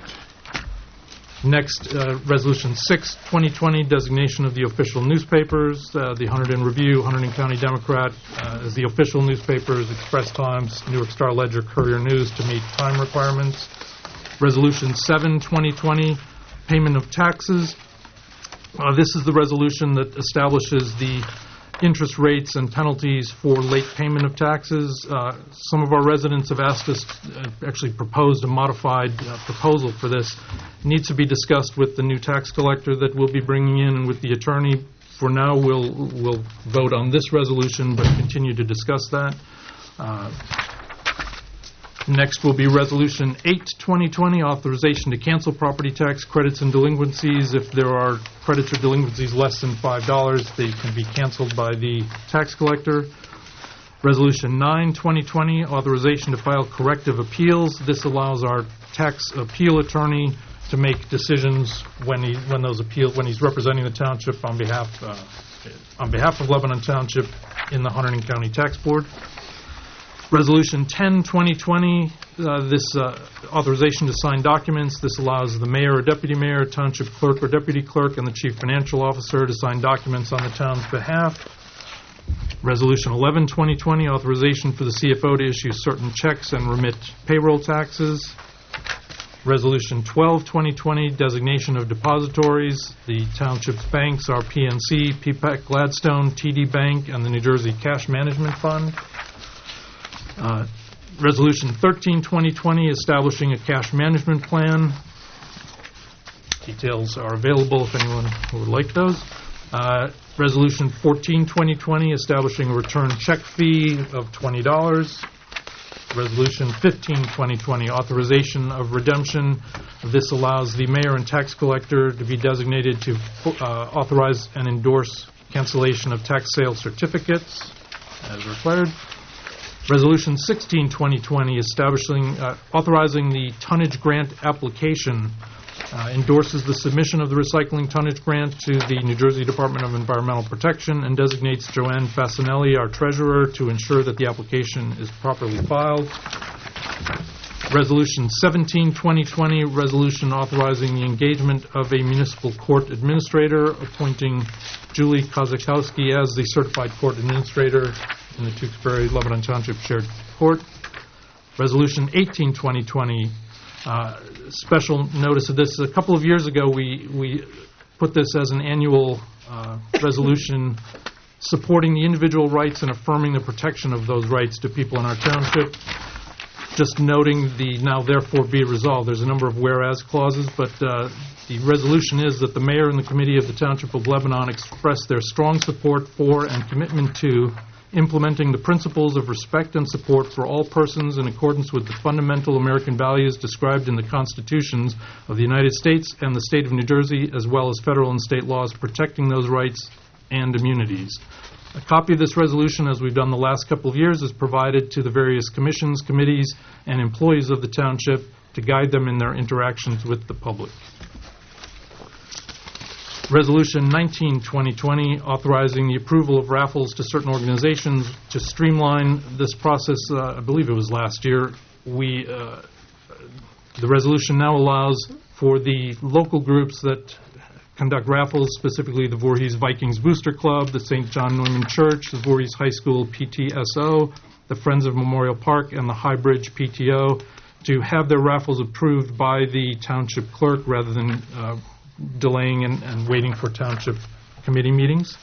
Next, uh, Resolution six, twenty twenty, designation of the official newspapers. Uh, the Hunterdon Review, Hunterdon County Democrat uh, as the official newspapers, Express Times, Newark Star Ledger, Courier News to meet time requirements. Resolution seven, twenty twenty, payment of taxes. Uh, this is the resolution that establishes the interest rates and penalties for late payment of taxes. Uh, some of our residents have asked us, uh, actually proposed a modified uh, proposal for this. It needs to be discussed with the new tax collector that we'll be bringing in and with the attorney. For now, we'll, we'll vote on this resolution, but continue to discuss that. Uh, Next will be Resolution eight, twenty twenty, authorization to cancel property tax credits and delinquencies. If there are credits or delinquencies less than five dollars, they can be canceled by the tax collector. Resolution nine, twenty twenty, authorization to file corrective appeals. This allows our tax appeal attorney to make decisions when he when those appeals when he's representing the township on behalf uh, on behalf of Lebanon Township in the Hunterdon County Tax Board. Resolution ten, twenty twenty, uh, this uh, authorization to sign documents. This allows the mayor or deputy mayor, township clerk or deputy clerk, and the chief financial officer to sign documents on the town's behalf. Resolution eleven, twenty twenty, authorization for the C F O to issue certain checks and remit payroll taxes. Resolution twelve, twenty twenty, designation of depositories. The township's banks are P N C, P PAC Gladstone, T D Bank, and the New Jersey Cash Management Fund. Uh, Resolution thirteen, twenty twenty, establishing a cash management plan. Details are available if anyone would like those. Uh, Resolution fourteen, twenty twenty, establishing a return check fee of twenty dollars. Resolution fifteen, twenty twenty, authorization of redemption. This allows the mayor and tax collector to be designated to uh, authorize and endorse cancellation of tax sale certificates as required. Resolution sixteen, twenty twenty, establishing, uh, authorizing the tonnage grant application, uh, endorses the submission of the recycling tonnage grant to the New Jersey Department of Environmental Protection, and designates Joanne Fasinelli, our treasurer, to ensure that the application is properly filed. Resolution seventeen, twenty twenty, resolution authorizing the engagement of a municipal court administrator, appointing Julie Kozakowski as the certified court administrator in the Tewksbury Lebanon Township Shared Court. Resolution eighteen, twenty twenty, uh, special notice of this. A couple of years ago, we, we put this as an annual uh, resolution supporting the individual rights and affirming the protection of those rights to people in our township. just noting the now therefore be resolved. There's a number of whereas clauses, but uh, the resolution is that the mayor and the committee of the Township of Lebanon express their strong support for and commitment to implementing the principles of respect and support for all persons in accordance with the fundamental American values described in the constitutions of the United States and the state of New Jersey, as well as federal and state laws protecting those rights and immunities. A copy of this resolution, as we've done the last couple of years, is provided to the various commissions, committees, and employees of the township to guide them in their interactions with the public. Resolution nineteen twenty twenty, authorizing the approval of raffles to certain organizations to streamline this process. Uh, I believe it was last year. We, uh, the resolution now allows for the local groups that conduct raffles, specifically the Voorhees Vikings Booster Club, the Saint John Neumann Church, the Voorhees High School P T S O, the Friends of Memorial Park, and the High Bridge P T O, to have their raffles approved by the township clerk rather than uh, delaying and, and waiting for township committee meetings.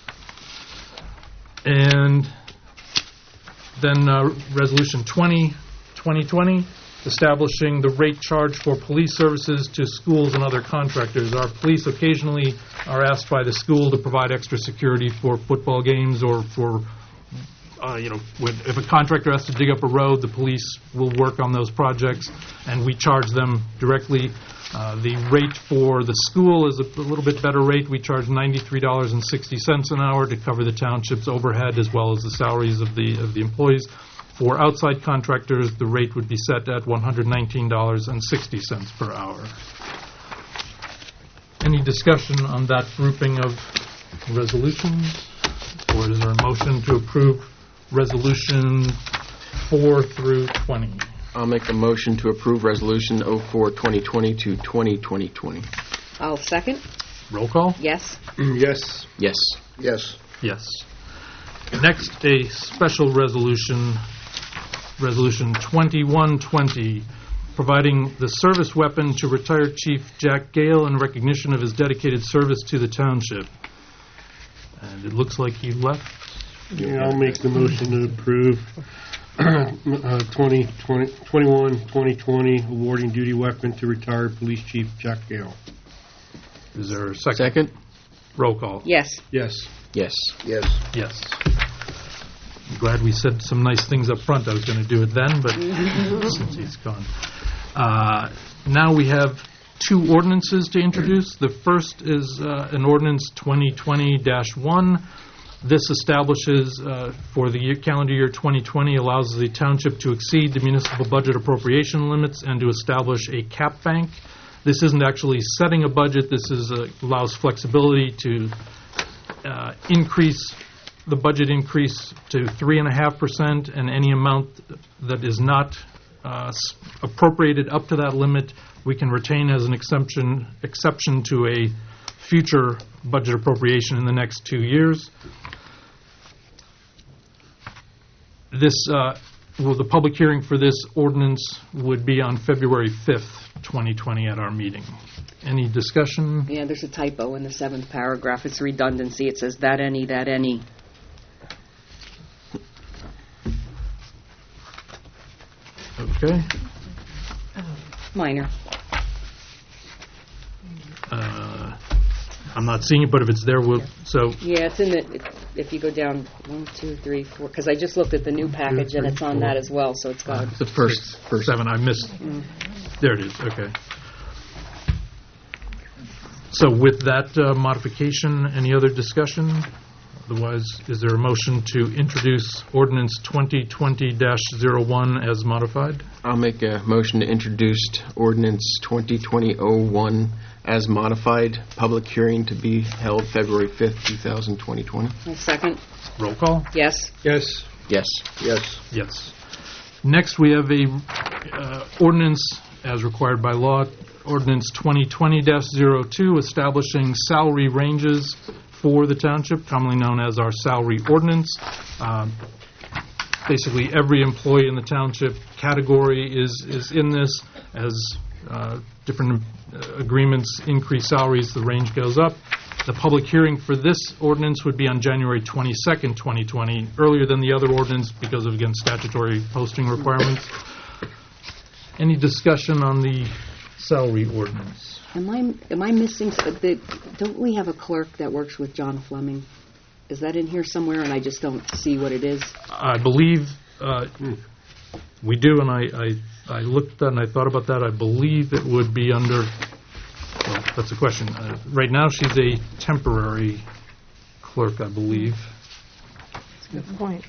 And then uh, Resolution twenty twenty twenty, establishing the rate charge for police services to schools and other contractors. Our police occasionally are asked by the school to provide extra security for football games or for, uh, you know, when, if a contractor has to dig up a road, the police will work on those projects, and we charge them directly. Uh, the rate for the school is a, a little bit better rate. We charge ninety-three dollars and sixty cents an hour to cover the township's overhead as well as the salaries of the of the employees. For outside contractors, the rate would be set at one hundred nineteen dollars and sixty cents per hour. Any discussion on that grouping of resolutions? Or is there a motion to approve Resolution four through twenty? I'll make a motion to approve Resolution oh four twenty twenty to twenty twenty twenty. I'll second. Roll call? Yes. Yes. Yes. Yes. Yes. Next, a special resolution, Resolution twenty-one twenty, providing the service weapon to retired Chief Jack Gale in recognition of his dedicated service to the township. And it looks like he left. Yeah, I'll make the motion to approve uh, twenty, twenty, twenty-one twenty twenty, awarding duty weapon to retired Police Chief Jack Gale. Is there a second? Second? Roll call. Yes. Yes. Yes. Yes. Yes. I'm glad we said some nice things up front. I was going to do it then, but since he's gone. Uh, now we have two ordinances to introduce. The first is uh, an ordinance twenty twenty dash one. This establishes uh, for the year, calendar year twenty twenty, allows the township to exceed the municipal budget appropriation limits and to establish a cap bank. This isn't actually setting a budget. This is uh, allows flexibility to uh, increase the budget increase to three and a half percent, and any amount that is not uh, appropriated up to that limit, we can retain as an exception exception to a future budget appropriation in the next two years. This, uh, well, the public hearing for this ordinance would be on February fifth, twenty twenty, at our meeting. Any discussion? Yeah, there's a typo in the seventh paragraph. It's redundancy. It says that any, that any. Okay. Minor. Uh, I'm not seeing it, but if it's there, we'll, so, Yeah, it's in the, if you go down one, two, three, four, because I just looked at the new package and it's on that as well, so it's got. The first. first. seven, I missed. There it is, okay. So with that uh, modification, any other discussion? Otherwise, is there a motion to introduce ordinance twenty twenty dash oh one as modified? I'll make a motion to introduce ordinance twenty twenty oh one as modified. Public hearing to be held February fifth, twenty twenty. A second. Roll call? Yes. Yes. Yes. Yes. Yes. Next, we have a uh, ordinance, as required by law, ordinance twenty twenty dash oh two, establishing salary ranges for the township, commonly known as our salary ordinance. Um, basically, every employee in the township category is, is in this. As uh, different uh, agreements increase salaries, the range goes up. The public hearing for this ordinance would be on January twenty-second, twenty twenty, earlier than the other ordinance because of, again, statutory posting requirements. Any discussion on the salary ordinance? Am I, am I missing, s- the, don't we have a clerk that works with John Fleming? Is that in here somewhere, and I just don't see what it is? I believe uh, we do, and I, I, I looked at that and I thought about that. I believe it would be under, well, that's a question. Uh, Right now, she's a temporary clerk, I believe. Good point.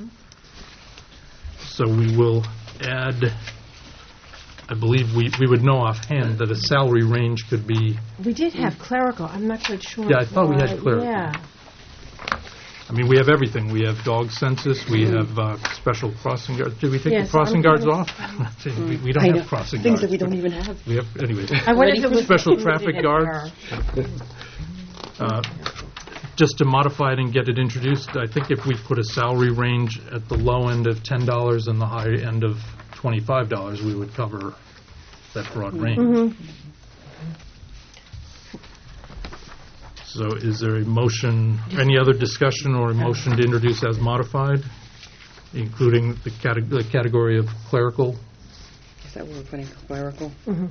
So we will add, I believe we, we would know offhand that a salary range could be, We did have clerical. I'm not quite sure. Yeah, I thought we had why. clerical. Yeah. I mean, we have everything. We have dog census, we have uh, special crossing guards. Did we take Yes, the crossing I'm guards kind off? of- We we don't I have know. crossing Things guards. that we don't even have. We have, anyway. I wonder if it was Special included traffic in guards. her. Uh, Just to modify it and get it introduced, I think if we put a salary range at the low end of ten dollars and the high end of twenty-five dollars, we would cover that broad range. Mhm. So is there a motion, any other discussion or a motion to introduce as modified, including the cate- the category of clerical? Is that what we're putting, clerical? Mhm.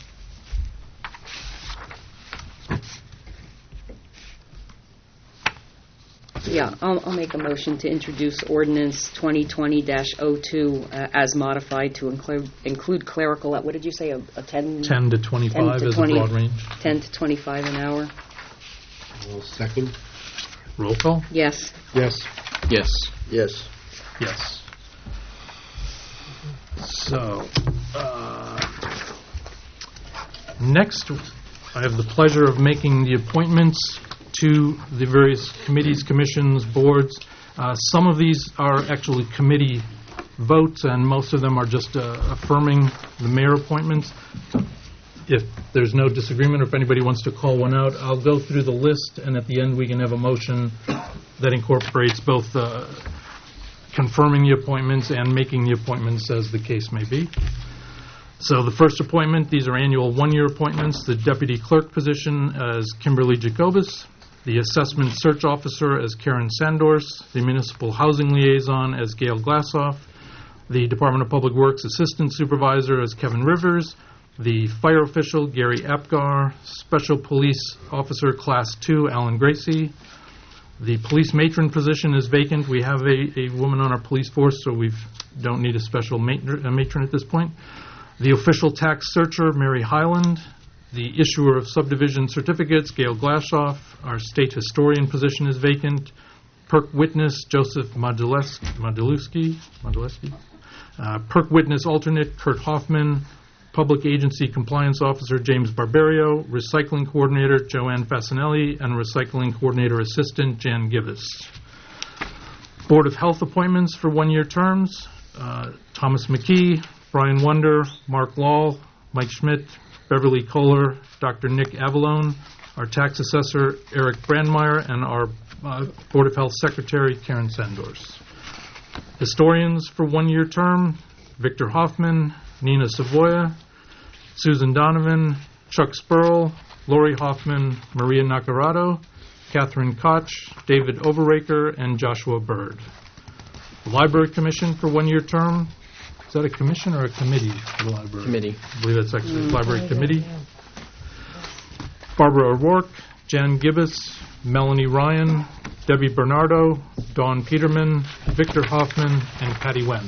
Yeah, I'll, I'll make a motion to introduce ordinance twenty twenty dash oh two uh, as modified to include, include clerical at, what did you say, a a ten? ten to twenty-five to as a twenty broad range. ten to twenty-five an hour. Well, second. Roll call? Yes. Yes. Yes. Yes. Yes. So, uh, next, I have the pleasure of making the appointments to the various committees, commissions, boards. Uh, Some of these are actually committee votes, and most of them are just uh, affirming the mayor appointments. If there's no disagreement, or if anybody wants to call one out, I'll go through the list, and at the end, we can have a motion that incorporates both uh, confirming the appointments and making the appointments as the case may be. So the first appointment, these are annual one-year appointments. The deputy clerk position as Kimberly Jacobus, the assessment search officer as Karen Sandors, the municipal housing liaison as Gail Glassoff, the Department of Public Works assistant supervisor as Kevin Rivers, the fire official Gary Apgar, special police officer class two Alan Gracie. The police matron position is vacant. We have a, a woman on our police force, so we don't need a special matron, a matron at this point. The official tax searcher, Mary Highland. The issuer of subdivision certificates, Gail Glashoff. Our state historian position is vacant. Perk witness, Joseph Modules- Modulewski. Modulewski. Uh, Perk witness alternate, Kurt Hoffman. Public agency compliance officer, James Barbario. Recycling coordinator, Joanne Fasinelli. And recycling coordinator assistant, Jan Givas. Board of Health appointments for one-year terms, uh, Thomas McKee, Brian Wonder, Mark Law, Mike Schmidt, Beverly Kohler, Doctor Nick Avalone, our tax assessor, Eric Brandmeier, and our uh, Board of Health secretary, Karen Sandors. Historians for one-year term, Victor Hoffman, Nina Savoya, Susan Donovan, Chuck Spurl, Lori Hoffman, Maria Nacarado, Catherine Koch, David Overraker, and Joshua Bird. The Library Commission for one-year term. Is that a commission or a committee for the library? Committee. I believe that's actually Library Committee. Barbara O'Rourke, Jan Gibbous, Melanie Ryan, Debbie Bernardo, Dawn Peterman, Victor Hoffman, and Patty Wentz.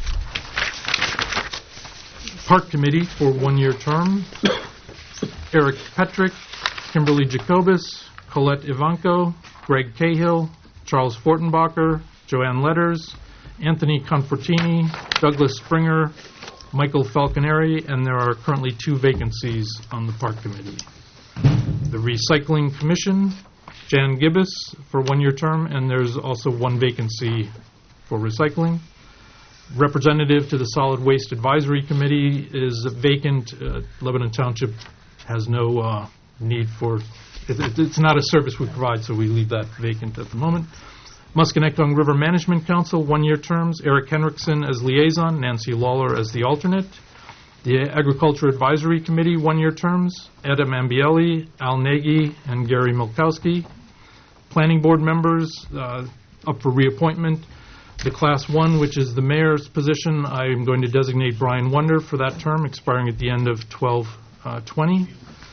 Park Committee for one-year term. Eric Petrick, Kimberly Jacobus, Colette Ivanko, Greg Cahill, Charles Fortenbacher, Joanne Letters, Anthony Confortini, Douglas Springer, Michael Falconeri, and there are currently two vacancies on the Park Committee. The Recycling Commission, Jan Gibbous for one-year term, and there's also one vacancy for recycling. Representative to the Solid Waste Advisory Committee is vacant. Uh, Lebanon Township has no uh, need for, it, it, it's not a service we provide, so we leave that vacant at the moment. Musconetcong River Management Council, one-year terms, Eric Henriksen as liaison, Nancy Lawler as the alternate. The Agriculture Advisory Committee, one-year terms, Adam Ambielli, Al Nagy, and Gary Milkowski. Planning Board members uh, up for reappointment, The Class one, which is the mayor's position, I am going to designate Brian Wonder for that term, expiring at the end of twelve twenty.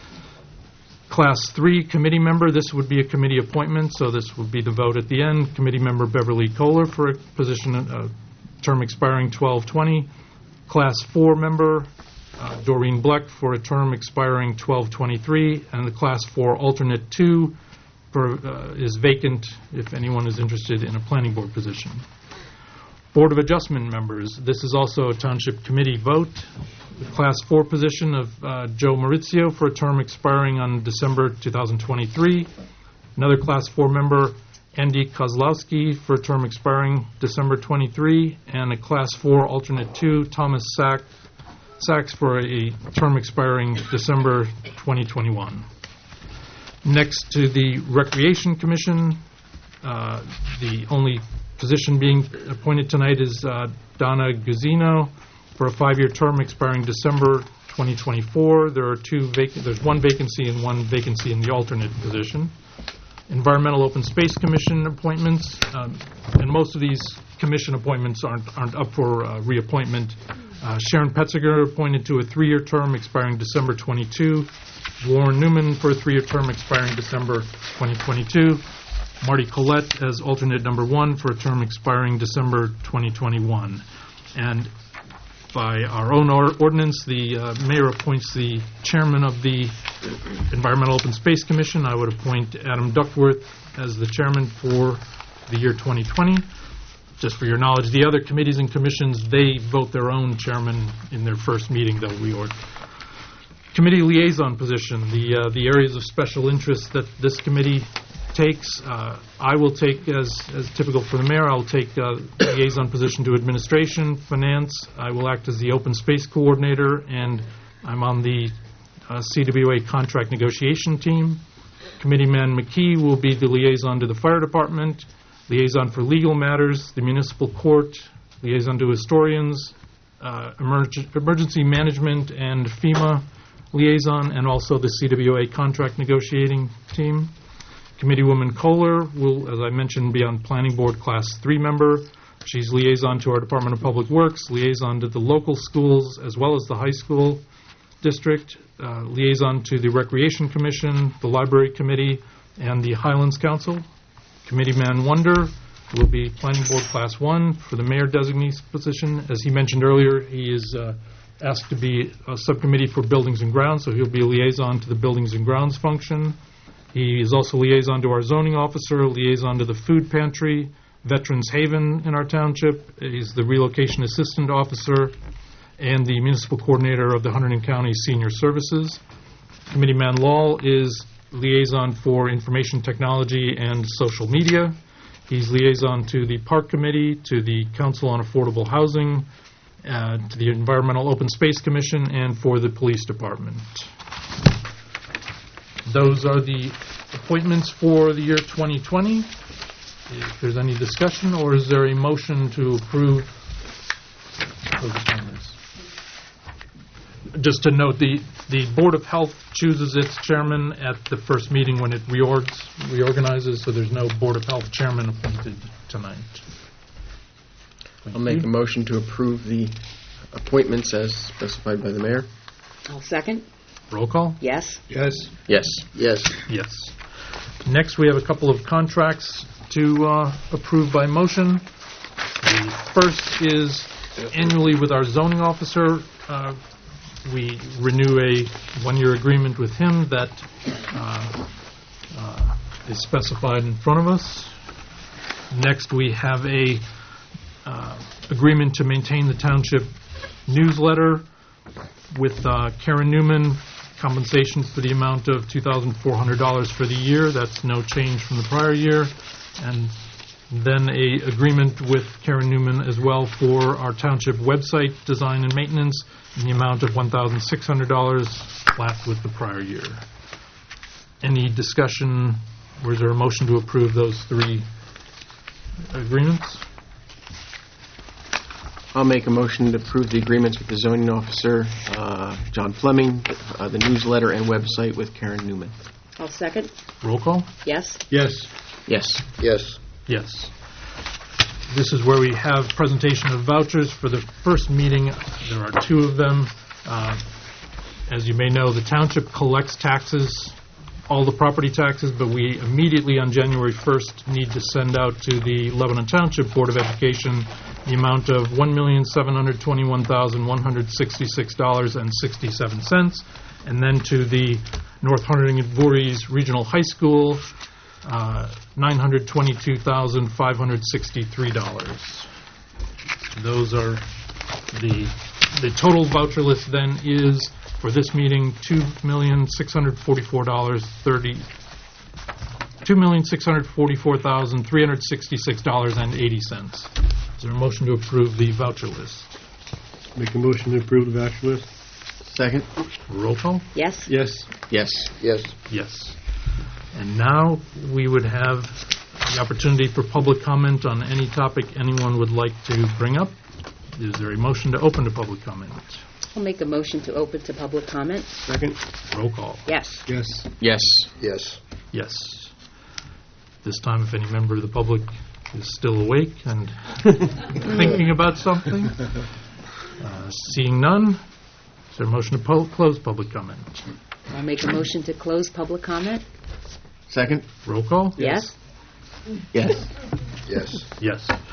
Class three, committee member, this would be a committee appointment, so this would be the vote at the end. Committee member Beverly Kohler for a position, uh, term expiring twelve twenty. Class four member, uh, Doreen Bleck for a term expiring twelve twenty-three. And the Class four alternate two for, uh, is vacant if anyone is interested in a planning board position. Board of Adjustment members, this is also a township committee vote. The Class four position of uh, Joe Maurizio for a term expiring on December two thousand twenty-three. Another Class four member, Andy Kozlowski, for a term expiring December twenty-three. And a Class four alternate two, Thomas Sack, Sachs, for a term expiring December twenty twenty-one. Next to the Recreation Commission, uh, the only position being appointed tonight is uh, Donna Guzino for a five-year term expiring December twenty twenty-four. There are two vac- There's one vacancy and one vacancy in the alternate position. Environmental Open Space Commission appointments, um, and most of these commission appointments aren't aren't up for uh, reappointment. Uh, Sharon Petziger appointed to a three-year term expiring December twenty-two. Warren Newman for a three-year term expiring December twenty twenty-two. Marty Collette as alternate number one for a term expiring December twenty twenty-one. And by our own or- ordinance, the uh, mayor appoints the chairman of the Environmental Open Space Commission. I would appoint Adam Duckworth as the chairman for the year twenty twenty. Just for your knowledge, the other committees and commissions, they vote their own chairman in their first meeting, though we order. Committee liaison position, the uh, the areas of special interest that this committee takes. Uh, I will take, as as typical for the mayor, I'll take uh, liaison position to administration, finance. I will act as the open space coordinator, and I'm on the uh, C W A contract negotiation team. Committeeman McKee will be the liaison to the fire department, liaison for legal matters, the municipal court, liaison to historians, uh, emerg- emergency management and FEMA liaison, and also the C W A contract negotiating team. Committeewoman Kohler will, as I mentioned, be on Planning Board Class three member. She's liaison to our Department of Public Works, liaison to the local schools as well as the high school district, uh, liaison to the Recreation Commission, the Library Committee, and the Highlands Council. Committeeman Wonder will be Planning Board Class one for the mayor designee position. As he mentioned earlier, he is uh, asked to be a subcommittee for Buildings and Grounds, so he'll be a liaison to the Buildings and Grounds function. He is also liaison to our zoning officer, liaison to the food pantry, Veterans Haven in our township. He's the relocation assistant officer and the municipal coordinator of the Hunterdon County Senior Services. Committeeman Law is liaison for information technology and social media. He's liaison to the Park Committee, to the Council on Affordable Housing, uh, to the Environmental Open Space Commission, and for the Police Department. Those are the appointments for the year twenty twenty. If there's any discussion, or is there a motion to approve those appointments? Just to note, the, the Board of Health chooses its chairman at the first meeting when it reorgs, reorganizes, so there's no Board of Health chairman appointed tonight. Thank I'll make you. a motion to approve the appointments as specified by the mayor. I'll second. Roll call? Yes. Yes. Yes. Yes. Yes. Next, we have a couple of contracts to uh, approve by motion. The first is annually with our zoning officer. Uh, we renew a one-year agreement with him that uh, uh, is specified in front of us. Next, we have a uh, agreement to maintain the township newsletter with uh, Karen Newman. Compensation for the amount of two thousand four hundred dollars for the year. That's no change from the prior year. And then a agreement with Karen Newman as well for our township website design and maintenance in the amount of one thousand six hundred dollars, flat with the prior year. Any discussion, or is there a motion to approve those three agreements? I'll make a motion to approve the agreements with the zoning officer, uh, John Fleming, uh, the newsletter and website with Karen Newman. I'll second. Roll call? Yes. Yes. Yes. Yes. Yes. This is where we have presentation of vouchers for the first meeting. There are two of them. Uh, As you may know, the township collects taxes, all the property taxes, but we immediately on January first need to send out to the Lebanon Township Board of Education the amount of one million seven hundred twenty-one thousand one hundred sixty-six dollars and sixty-seven cents, and then to the North Harding and Voorhees Regional High School, uh, nine hundred twenty-two thousand five hundred sixty-three dollars. Those are the, the total voucher list then is, for this meeting, two million six hundred forty-four dollars thirty, two million six hundred forty-four thousand three hundred sixty-six dollars and eighty cents. Is there a motion to approve the voucher list? Make a motion to approve the voucher list. Second? Roll call? Yes? Yes. Yes. Yes. Yes. And now we would have the opportunity for public comment on any topic anyone would like to bring up. Is there a motion to open to public comment? I'll make a motion to open to public comment. Second. Roll call. Yes. Yes. Yes. Yes. Yes. This time, if any member of the public is still awake and thinking about something, uh, seeing none, is there a motion to po- close public comment? I'll make a motion to close public comment. Second? Roll call? Yes? Yes. Yes. Yes.